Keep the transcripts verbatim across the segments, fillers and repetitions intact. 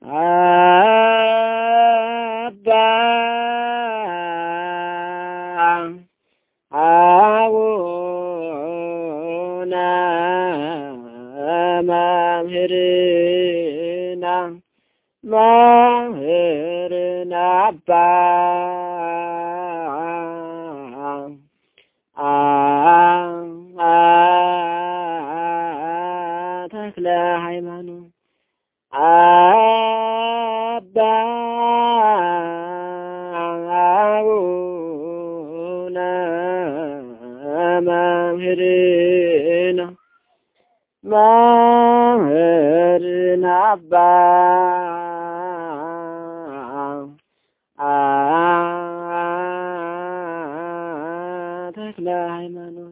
አባ አቡነ መምህርና መምህርና አባ ተክለ ሃይማኖት አባ አቡነ መምህርና መምህርና አባ ተክለ ሃይማኖት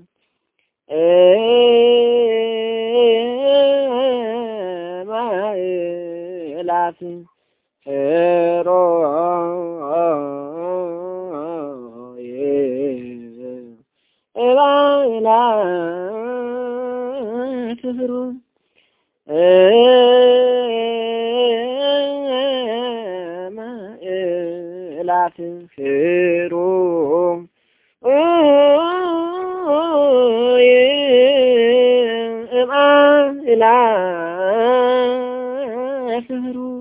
ማእላፍ ሄሮ ማእላፍ ፍሩ ማእላፍ ፍሩ ማእላፍ ፍሩ